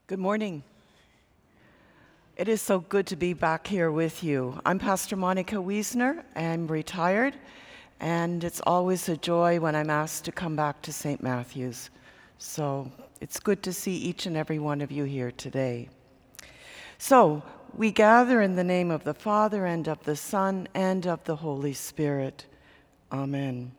Good morning. It is so good to be back here with you. I'm Pastor Monica Wiesner. I'm retired, and it's always a joy when I'm asked to come back to St. Matthew's. So it's good to see each and every one of you here today. So we gather in the name of the Father, and of the Son, and of the Holy Spirit. Amen.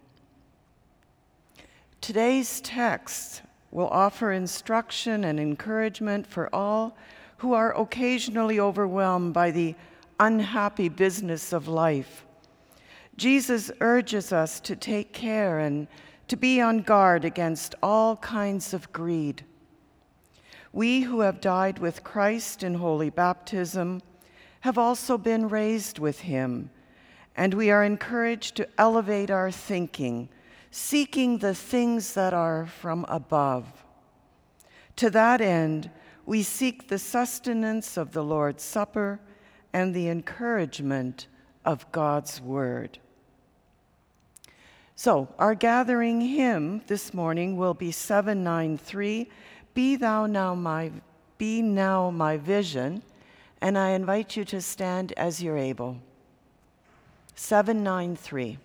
Today's text will offer instruction and encouragement for all who are occasionally overwhelmed by the unhappy business of life. Jesus urges us to take care and to be on guard against all kinds of greed. We who have died with Christ in holy baptism have also been raised with him, and we are encouraged to elevate our thinking, seeking the things that are from above. To that end, we seek the sustenance of the Lord's Supper and the encouragement of God's Word. So, our gathering hymn this morning will be 793, Be Now My Vision, and I invite you to stand as you're able. 793.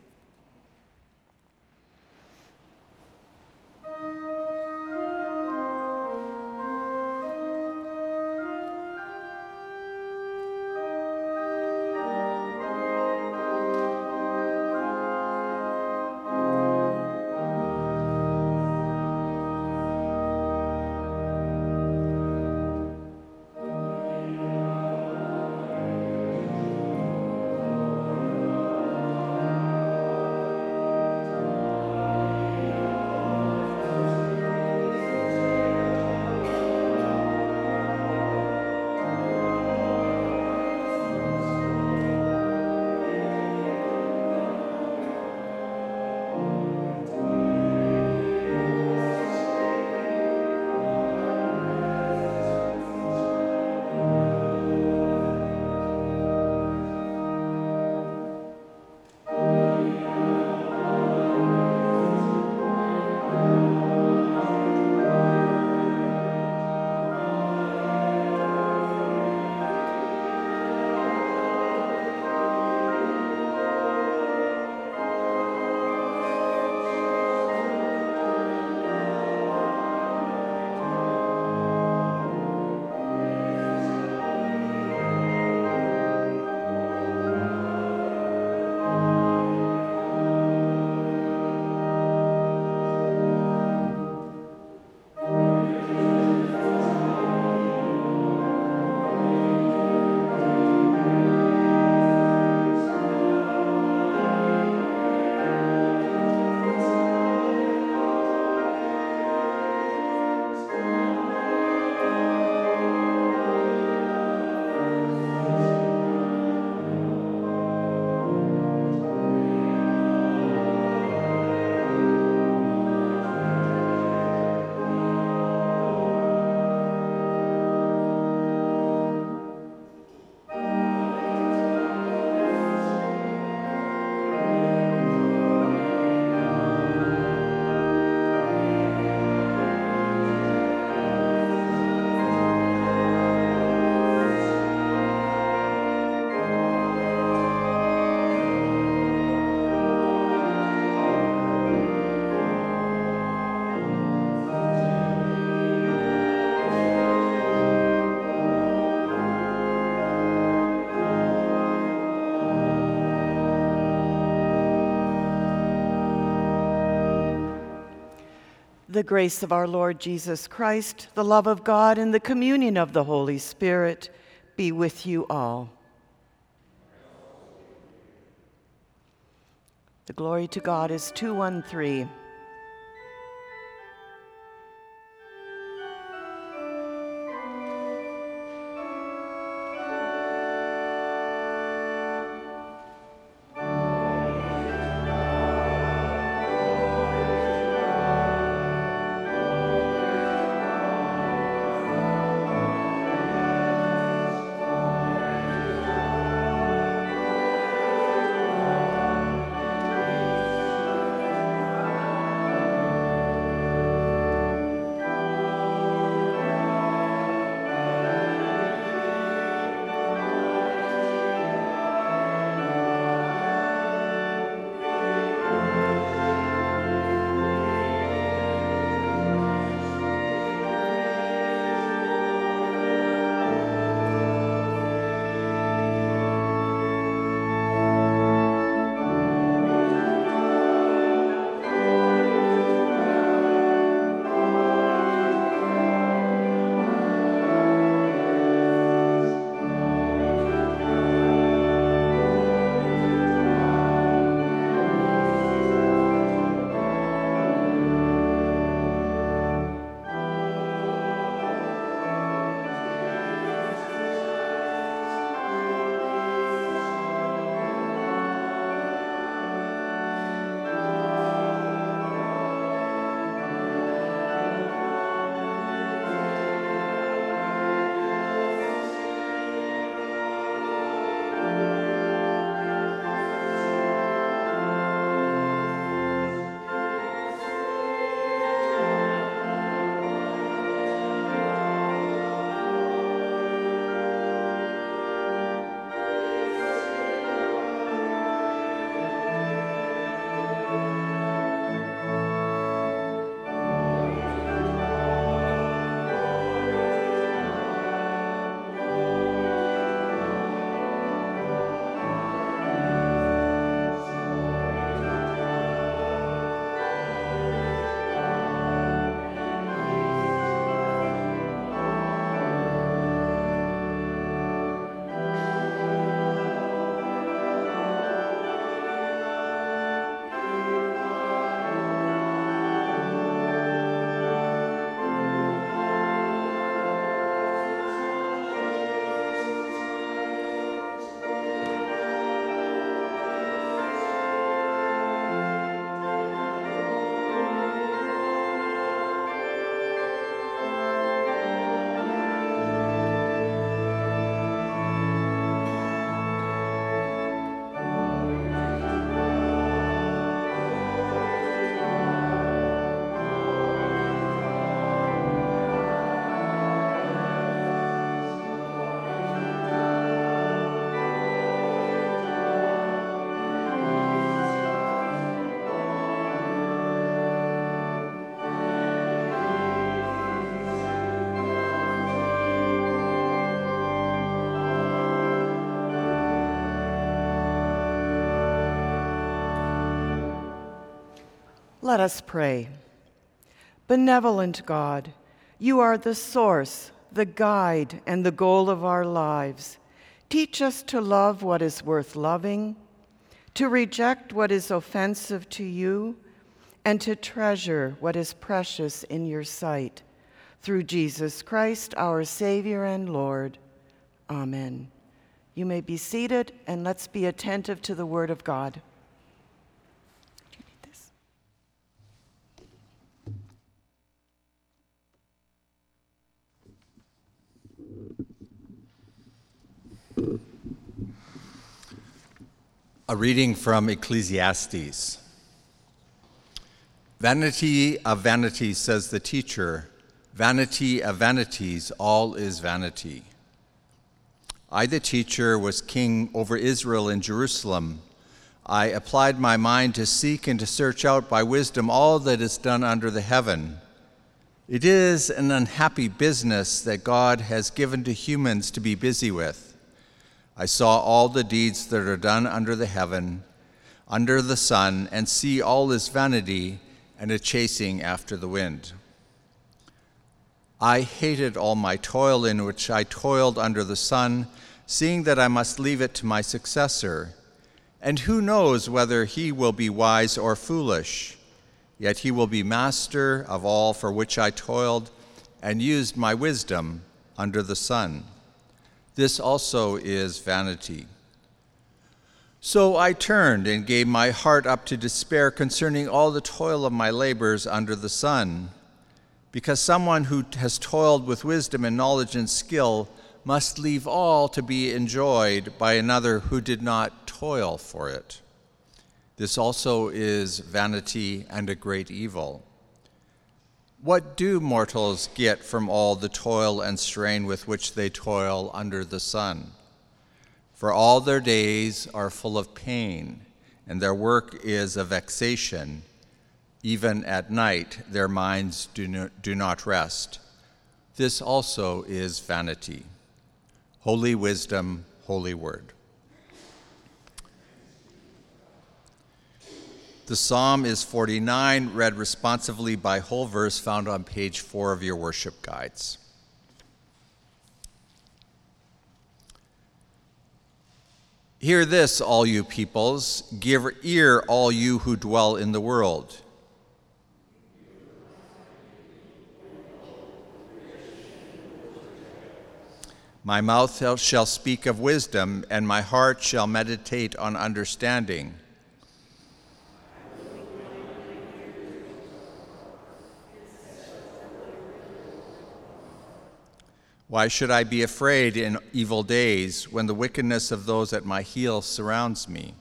The grace of our Lord Jesus Christ, the love of God, and the communion of the Holy Spirit be with you all. The glory to God is 213. Let us pray. Benevolent God, you are the source, the guide, and the goal of our lives. Teach us to love what is worth loving, to reject what is offensive to you, and to treasure what is precious in your sight. Through Jesus Christ, our Savior and Lord. Amen. You may be seated, and let's be attentive to the Word of God. A reading from Ecclesiastes. Vanity of vanities, says the teacher, vanity of vanities, all is vanity. I, the teacher, was king over Israel in Jerusalem. I applied my mind to seek and to search out by wisdom all that is done under the heaven. It is an unhappy business that God has given to humans to be busy with. I saw all the deeds that are done under the heaven, under the sun, and see all is vanity and a chasing after the wind. I hated all my toil in which I toiled under the sun, seeing that I must leave it to my successor. And who knows whether he will be wise or foolish? Yet he will be master of all for which I toiled and used my wisdom under the sun. This also is vanity. So I turned and gave my heart up to despair concerning all the toil of my labors under the sun, because someone who has toiled with wisdom and knowledge and skill must leave all to be enjoyed by another who did not toil for it. This also is vanity and a great evil. What do mortals get from all the toil and strain with which they toil under the sun? For all their days are full of pain, and their work is a vexation. Even at night their minds do not rest. This also is vanity. Holy wisdom, holy word. The psalm is 49, read responsively by whole verse, found on page 4 of your worship guides. Hear this, all you peoples. Give ear, all you who dwell in the world. My mouth shall speak of wisdom, and my heart shall meditate on understanding. Why should I be afraid in evil days when the wickedness of those at my heels surrounds me?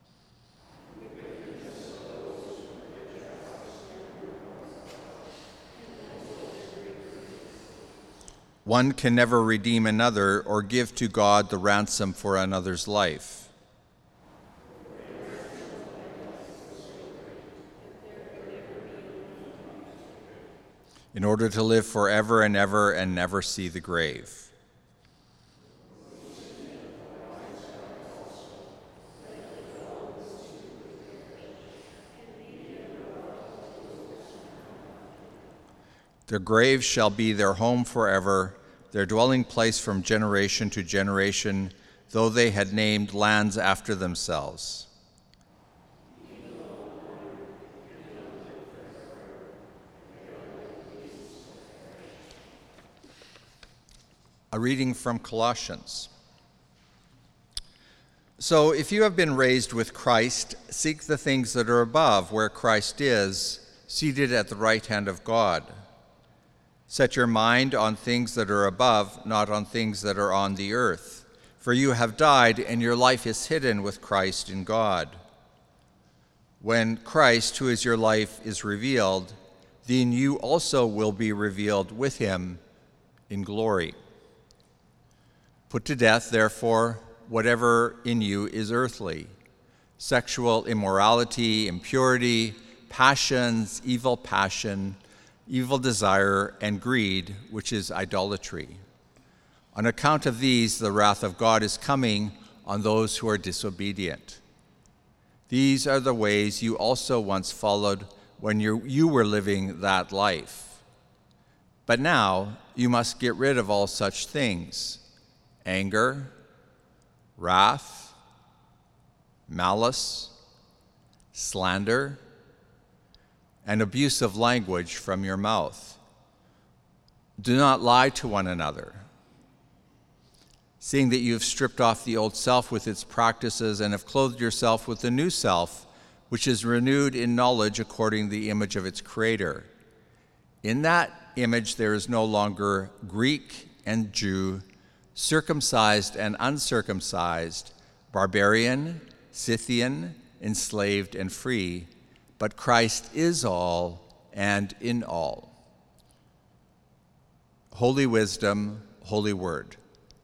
One can never redeem another or give to God the ransom for another's life. In order to live forever and ever and never see the grave. Their grave shall be their home forever, their dwelling place from generation to generation, though they had named lands after themselves. A reading from Colossians. So if you have been raised with Christ, seek the things that are above, where Christ is, seated at the right hand of God. Set your mind on things that are above, not on things that are on the earth. For you have died, and your life is hidden with Christ in God. When Christ, who is your life, is revealed, then you also will be revealed with him in glory. Put to death, therefore, whatever in you is earthly: sexual immorality, impurity, passions, evil passion, evil desire, and greed, which is idolatry. On account of these, the wrath of God is coming on those who are disobedient. These are the ways you also once followed when you were living that life. But now you must get rid of all such things: anger, wrath, malice, slander, and abusive language from your mouth. Do not lie to one another, seeing that you have stripped off the old self with its practices and have clothed yourself with the new self, which is renewed in knowledge according to the image of its creator. In that image there is no longer Greek and Jew, circumcised and uncircumcised, barbarian, Scythian, enslaved and free, but Christ is all and in all. Holy wisdom, holy word.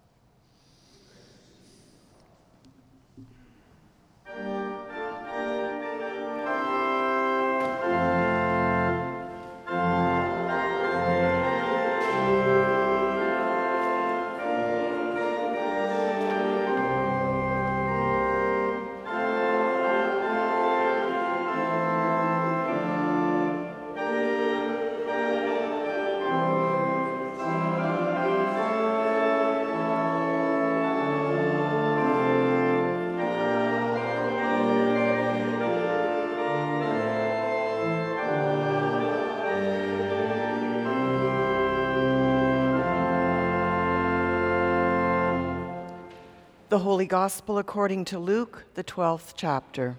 The Holy Gospel according to Luke, the 12th chapter.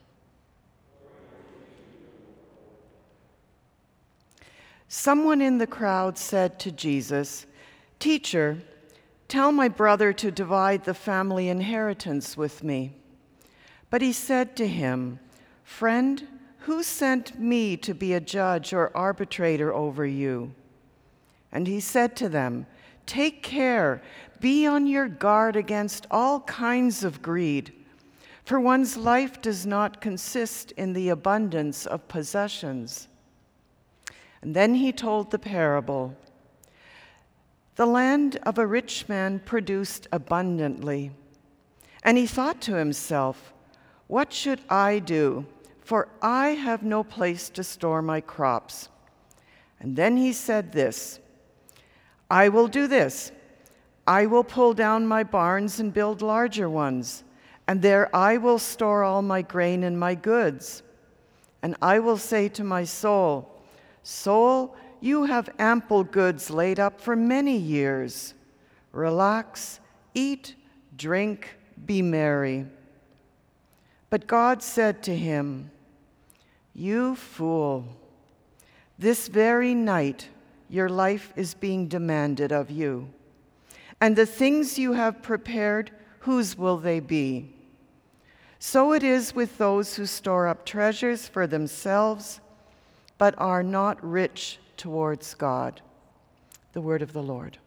Someone in the crowd said to Jesus, "Teacher, tell my brother to divide the family inheritance with me." But he said to him, "Friend, who sent me to be a judge or arbitrator over you?" And he said to them, "Take care, be on your guard against all kinds of greed, for one's life does not consist in the abundance of possessions." And then he told the parable. The land of a rich man produced abundantly, and he thought to himself, "What should I do? For I have no place to store my crops." And then he said this, "I will do this. I will pull down my barns and build larger ones, and there I will store all my grain and my goods. And I will say to my soul, 'Soul, you have ample goods laid up for many years. Relax, eat, drink, be merry.' But God said to him, 'You fool, this very night your life is being demanded of you. And the things you have prepared, whose will they be? So it is with those who store up treasures for themselves, but are not rich towards God." The word of the Lord.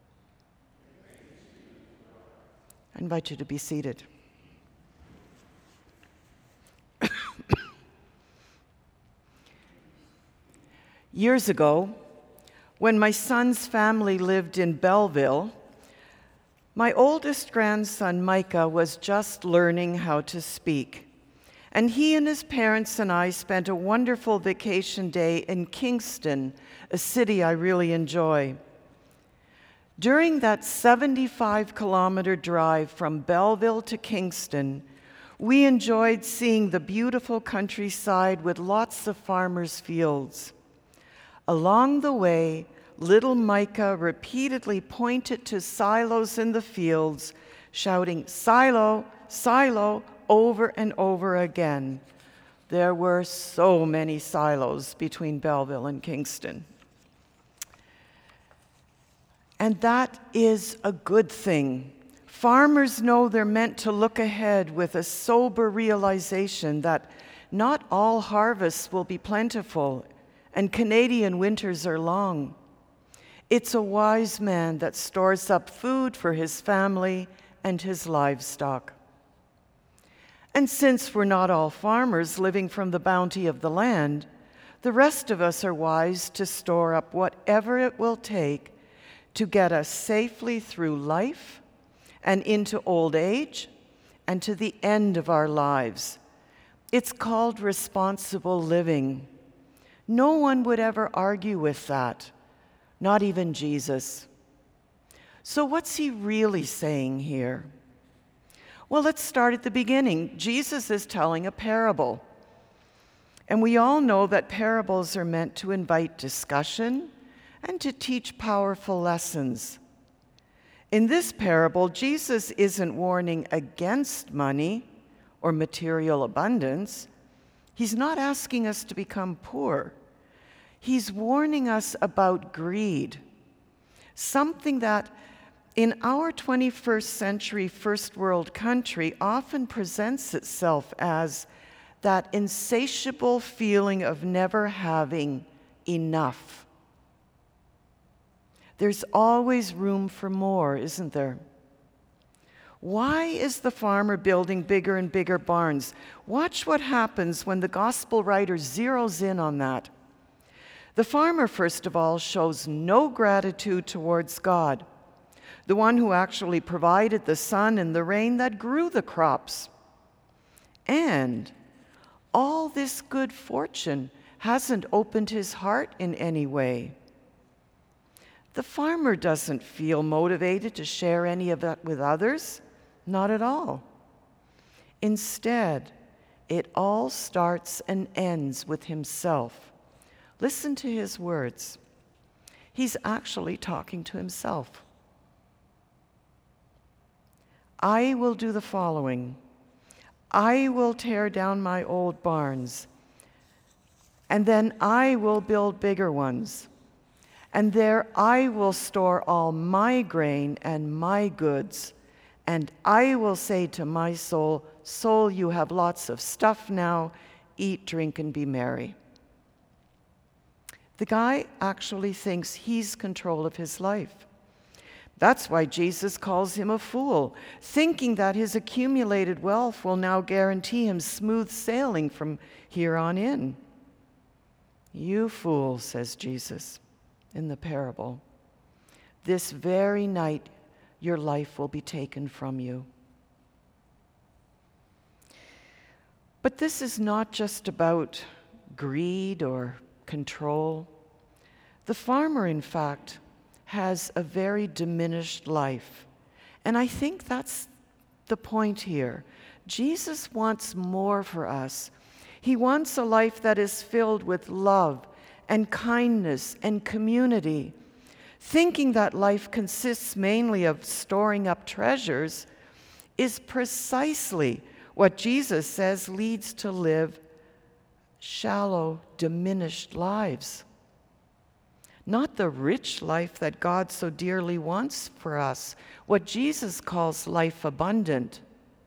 I invite you to be seated. Years ago, when my son's family lived in Belleville, my oldest grandson, Micah, was just learning how to speak. And he and his parents and I spent a wonderful vacation day in Kingston, a city I really enjoy. During that 75-kilometer drive from Belleville to Kingston, we enjoyed seeing the beautiful countryside with lots of farmers' fields. Along the way, little Micah repeatedly pointed to silos in the fields, shouting, "Silo, silo," over and over again. There were so many silos between Belleville and Kingston. And that is a good thing. Farmers know they're meant to look ahead with a sober realization that not all harvests will be plentiful, and Canadian winters are long. It's a wise man that stores up food for his family and his livestock. And since we're not all farmers living from the bounty of the land, the rest of us are wise to store up whatever it will take to get us safely through life and into old age and to the end of our lives. It's called responsible living. No one would ever argue with that, not even Jesus. So what's he really saying here? Well, let's start at the beginning. Jesus is telling a parable. And we all know that parables are meant to invite discussion and to teach powerful lessons. In this parable, Jesus isn't warning against money or material abundance. He's not asking us to become poor. He's warning us about greed, something that in our 21st century first world country often presents itself as that insatiable feeling of never having enough. There's always room for more, isn't there? Why is the farmer building bigger and bigger barns? Watch what happens when the gospel writer zeroes in on that. The farmer, first of all, shows no gratitude towards God, the one who actually provided the sun and the rain that grew the crops. And all this good fortune hasn't opened his heart in any way. The farmer doesn't feel motivated to share any of that with others, not at all. Instead, it all starts and ends with himself. Listen to his words. He's actually talking to himself. I will do the following. I will tear down my old barns, and then I will build bigger ones. And there I will store all my grain and my goods. And I will say to my soul, soul, you have lots of stuff now. Eat, drink, and be merry. The guy actually thinks he's control of his life. That's why Jesus calls him a fool, thinking that his accumulated wealth will now guarantee him smooth sailing from here on in. You fool, says Jesus in the parable. This very night your life will be taken from you. But this is not just about greed or control. The farmer, in fact, has a very diminished life. And I think that's the point here. Jesus wants more for us. He wants a life that is filled with love and kindness and community. Thinking that life consists mainly of storing up treasures is precisely what Jesus says leads to live shallow, diminished lives. Not the rich life that God so dearly wants for us, what Jesus calls life abundant.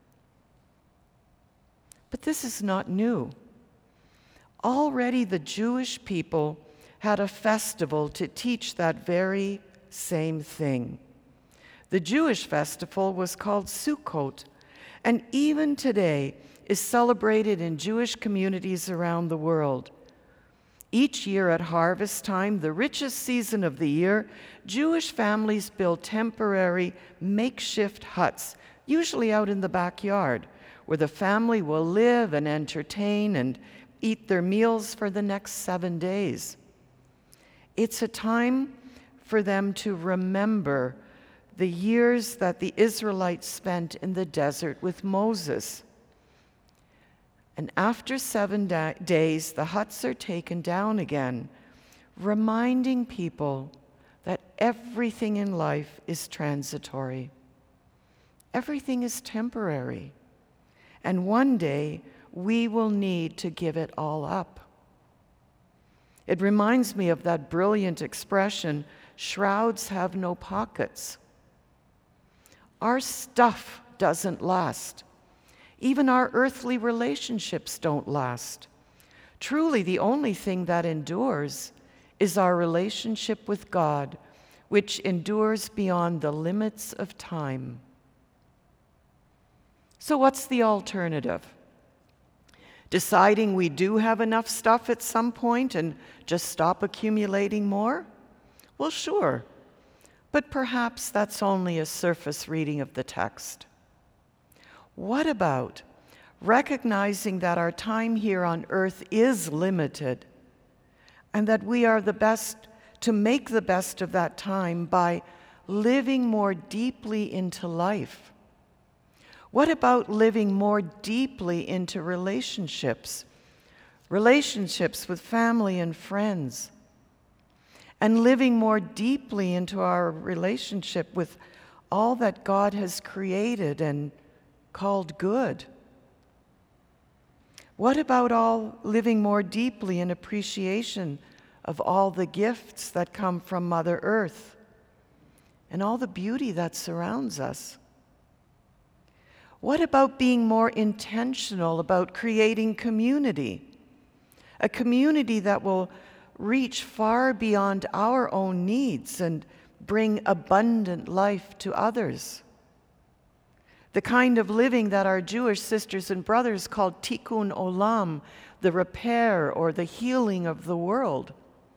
But this is not new. Already the Jewish people had a festival to teach that very same thing. The Jewish festival was called Sukkot, and even today is celebrated in Jewish communities around the world. Each year at harvest time, the richest season of the year, Jewish families build temporary makeshift huts, usually out in the backyard, where the family will live and entertain and eat their meals for the next 7 days. It's a time for them to remember the years that the Israelites spent in the desert with Moses. And after 7 days, the huts are taken down again, reminding people that everything in life is transitory. Everything is temporary. And one day, we will need to give it all up. It reminds me of that brilliant expression, shrouds have no pockets. Our stuff doesn't last. Even our earthly relationships don't last. Truly, the only thing that endures is our relationship with God, which endures beyond the limits of time. So what's the alternative? Deciding we do have enough stuff at some point and just stop accumulating more? Well, sure. But perhaps that's only a surface reading of the text. What about recognizing that our time here on earth is limited and that we are the best to make the best of that time by living more deeply into life? What about living more deeply into relationships with family and friends, and living more deeply into our relationship with all that God has created and called good? What about all living more deeply in appreciation of all the gifts that come from Mother Earth and all the beauty that surrounds us? What about being more intentional about creating community? A community that will reach far beyond our own needs and bring abundant life to others. The kind of living that our Jewish sisters and brothers call tikkun olam, the repair or the healing of the world.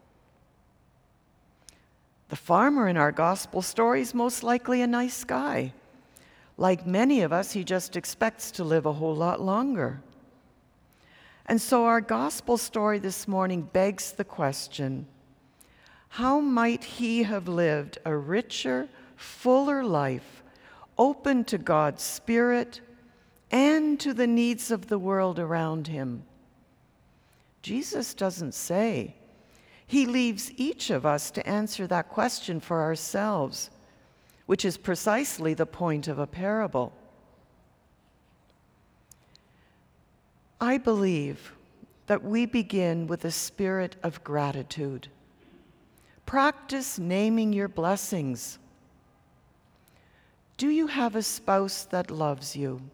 The farmer in our gospel story is most likely a nice guy. Like many of us, he just expects to live a whole lot longer. And so our gospel story this morning begs the question, how might he have lived a richer, fuller life, open to God's Spirit and to the needs of the world around him? Jesus doesn't say. He leaves each of us to answer that question for ourselves, which is precisely the point of a parable. I believe that we begin with a spirit of gratitude. Practice naming your blessings. Do you have a spouse that loves you?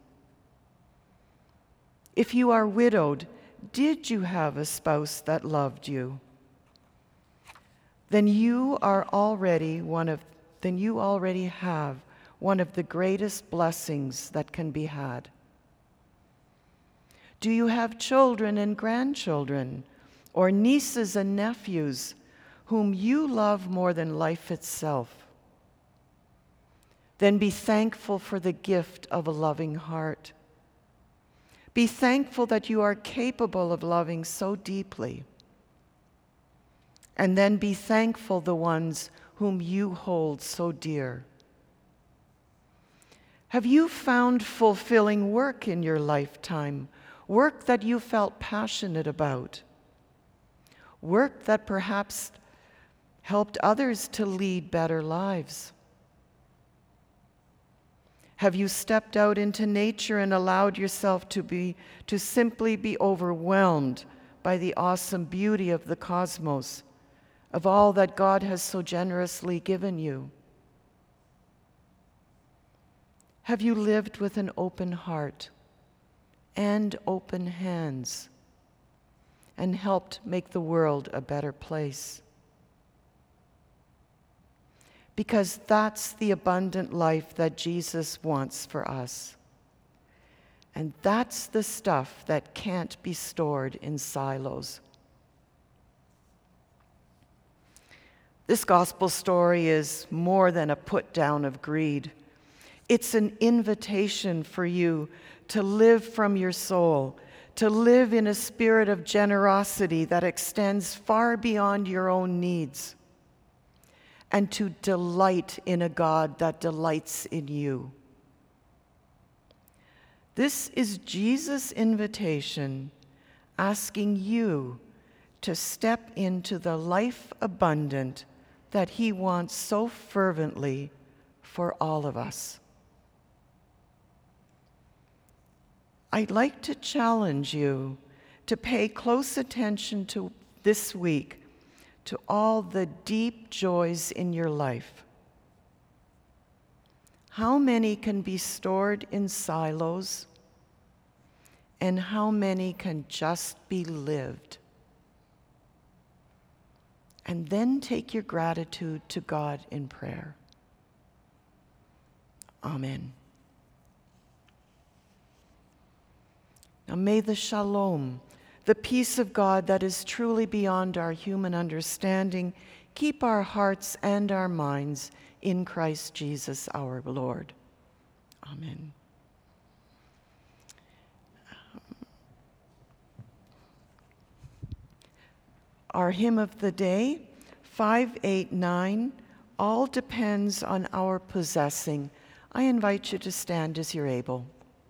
If you are widowed, did you have a spouse that loved you? Then you already have one of the greatest blessings that can be had. Do you have children and grandchildren, or nieces and nephews whom you love more than life itself? Then be thankful for the gift of a loving heart. Be thankful that you are capable of loving so deeply. And then be thankful the ones whom you hold so dear. Have you found fulfilling work in your lifetime? Work that you felt passionate about? Work that perhaps helped others to lead better lives? Have you stepped out into nature and allowed yourself to simply be overwhelmed by the awesome beauty of the cosmos, of all that God has so generously given you? Have you lived with an open heart and open hands and helped make the world a better place? Because that's the abundant life that Jesus wants for us. And that's the stuff that can't be stored in silos. This gospel story is more than a put down of greed. It's an invitation for you to live from your soul, to live in a spirit of generosity that extends far beyond your own needs, and to delight in a God that delights in you. This is Jesus' invitation, asking you to step into the life abundant that he wants so fervently for all of us. I'd like to challenge you to pay close attention to this week to all the deep joys in your life. How many can be stored in silos, and how many can just be lived? And then take your gratitude to God in prayer. Amen. Now may the shalom, the peace of God that is truly beyond our human understanding, keep our hearts and our minds in Christ Jesus our Lord. Amen. Our hymn of the day, 589, All Depends on Our Possessing. I invite you to stand as you're able.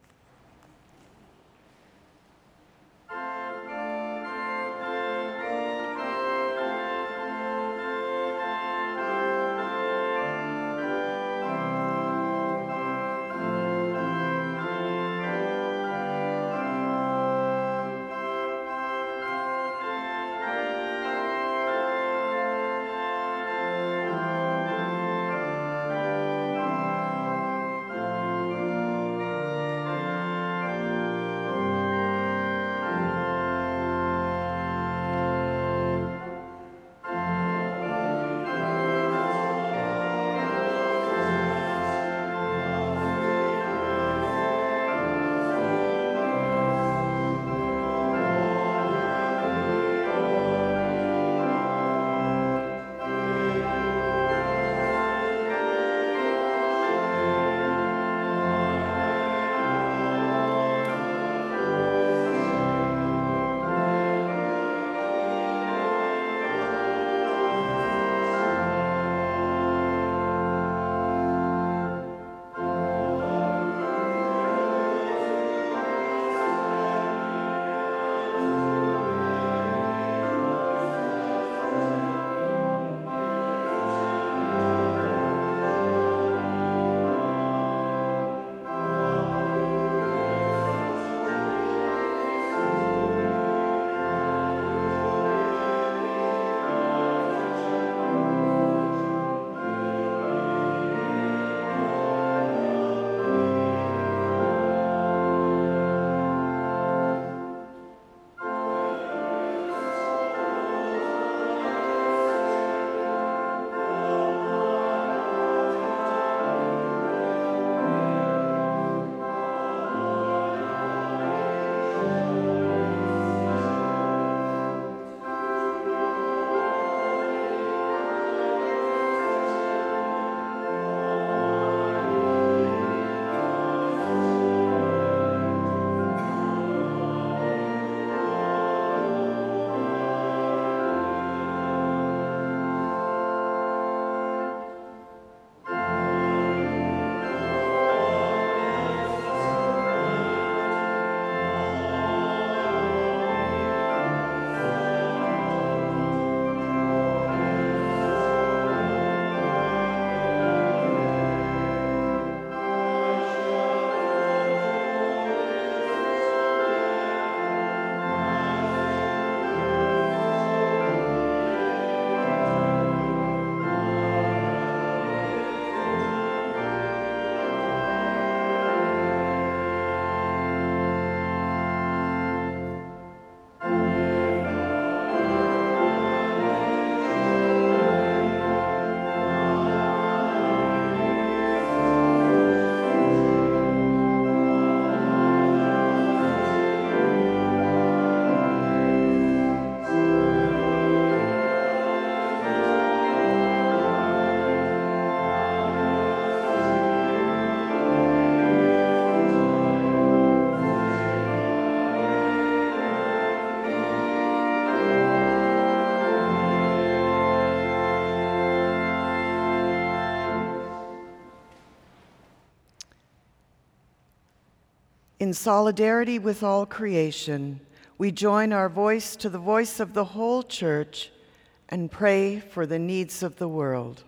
In solidarity with all creation, we join our voice to the voice of the whole Church and pray for the needs of the world.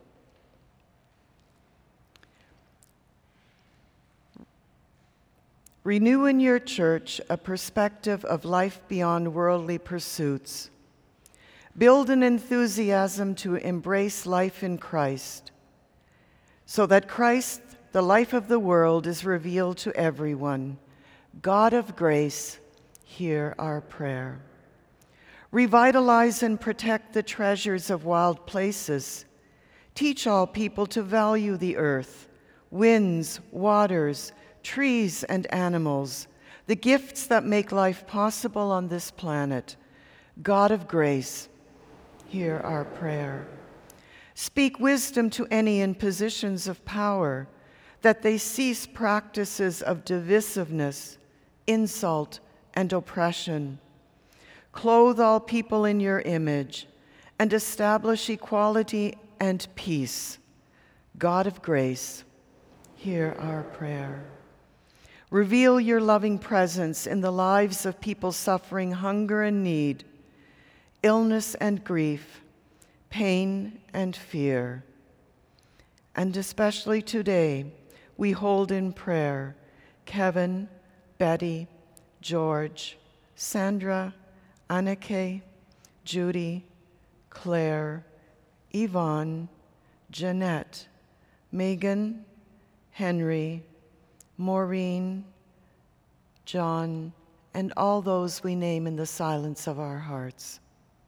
Renew in your church a perspective of life beyond worldly pursuits. Build an enthusiasm to embrace life in Christ, so that Christ, the life of the world, is revealed to everyone. God of grace, hear our prayer. Revitalize and protect the treasures of wild places. Teach all people to value the earth, winds, waters, trees, and animals, the gifts that make life possible on this planet. God of grace, hear our prayer. Speak wisdom to any in positions of power, that they cease practices of divisiveness, insult, and oppression. Clothe all people in your image, and establish equality and peace. God of grace, hear our prayer. Reveal your loving presence in the lives of people suffering hunger and need, illness and grief, pain and fear. And especially today, we hold in prayer Kevin, Betty, George, Sandra, Anneke, Judy, Claire, Yvonne, Jeanette, Megan, Henry, Maureen, John, and all those we name in the silence of our hearts.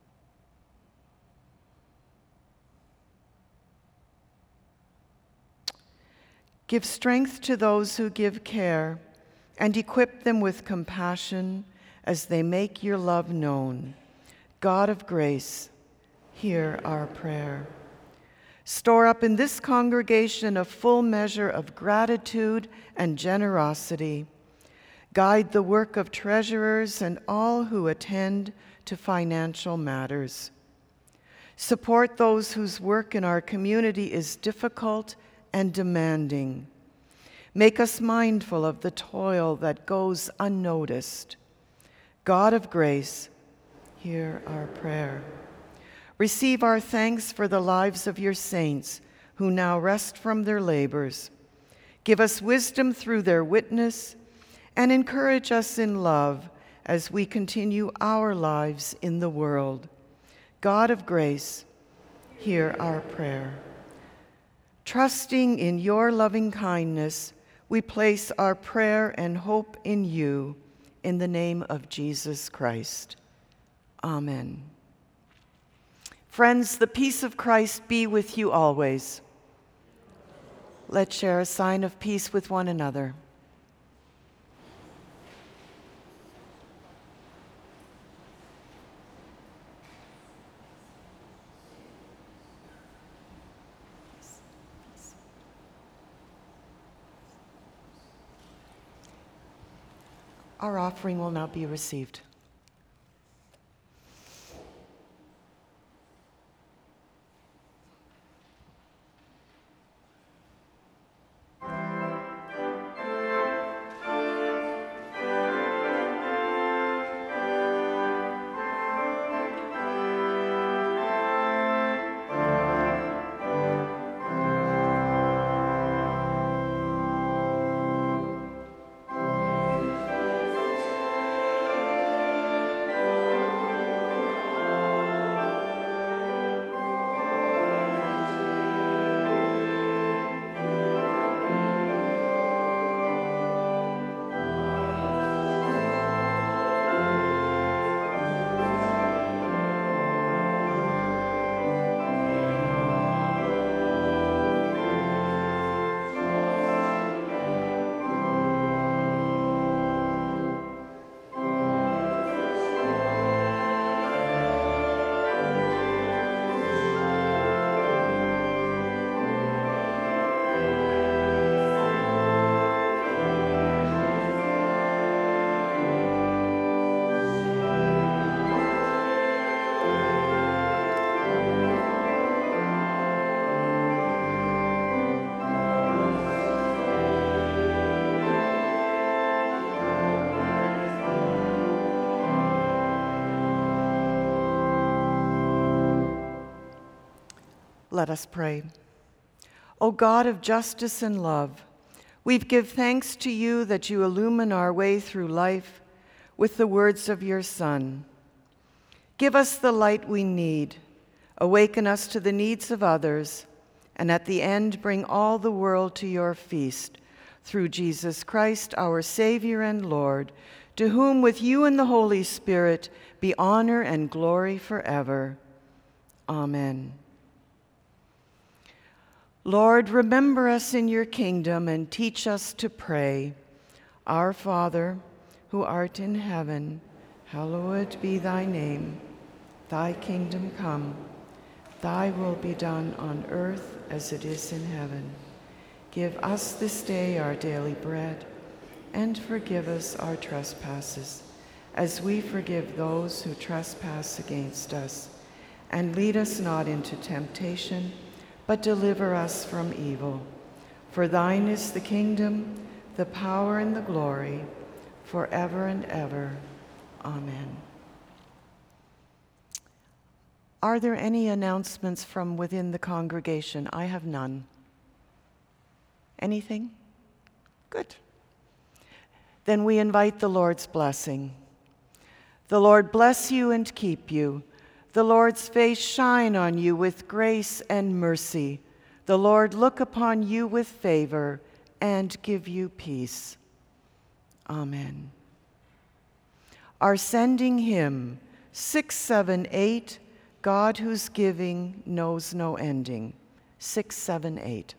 Give strength to those who give care, and equip them with compassion as they make your love known. God of grace, hear our prayer. Store up in this congregation a full measure of gratitude and generosity. Guide the work of treasurers and all who attend to financial matters. Support those whose work in our community is difficult and demanding. Make us mindful of the toil that goes unnoticed. God of grace, hear our prayer. Receive our thanks for the lives of your saints who now rest from their labors. Give us wisdom through their witness and encourage us in love as we continue our lives in the world. God of grace, hear our prayer. Trusting in your loving kindness, we place our prayer and hope in you, in the name of Jesus Christ. Amen. Friends, the peace of Christ be with you always. Let's share a sign of peace with one another. Our offering will now be received. Let us pray. O God of justice and love, we give thanks to you that you illumine our way through life with the words of your Son. Give us the light we need, awaken us to the needs of others, and at the end bring all the world to your feast, through Jesus Christ, our Savior and Lord, to whom with you and the Holy Spirit be honor and glory forever. Amen. Lord, remember us in your kingdom and teach us to pray. Our Father, who art in heaven, hallowed be thy name. Thy kingdom come. Thy will be done on earth as it is in heaven. Give us this day our daily bread, and forgive us our trespasses, as we forgive those who trespass against us. And lead us not into temptation, but deliver us from evil. For thine is the kingdom, the power, and the glory, forever and ever. Amen. Are there any announcements from within the congregation? I have none. Anything? Good. Then we invite the Lord's blessing. The Lord bless you and keep you. The Lord's face shine on you with grace and mercy. The Lord look upon you with favor and give you peace. Amen. Our sending hymn, 678, God whose giving knows no ending. 678.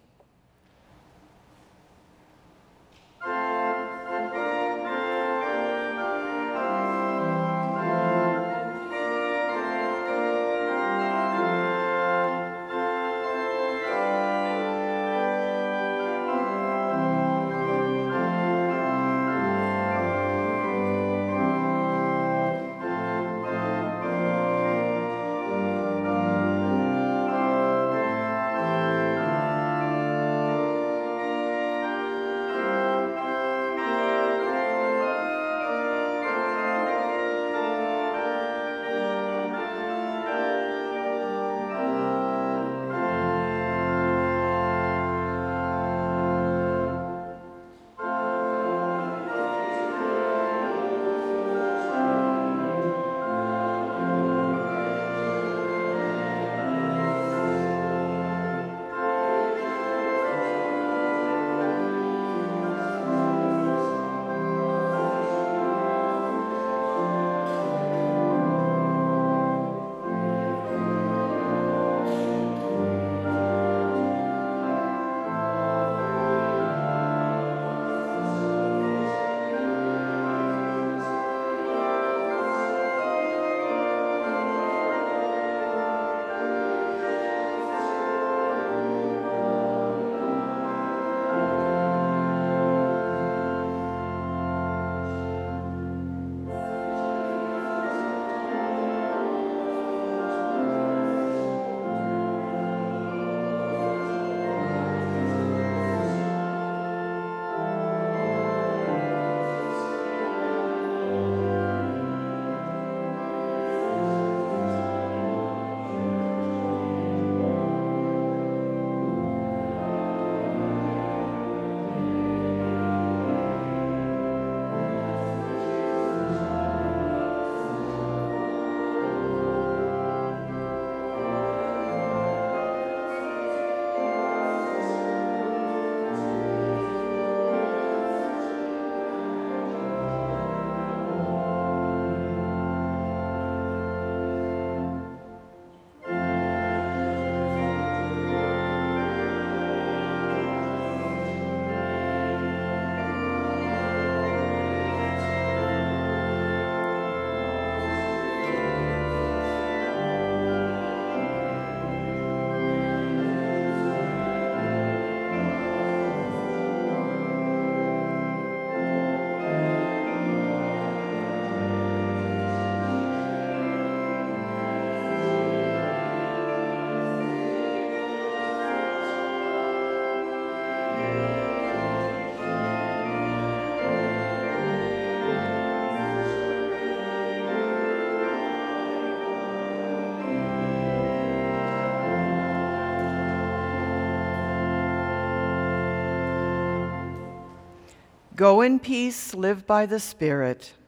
Go in peace, live by the Spirit.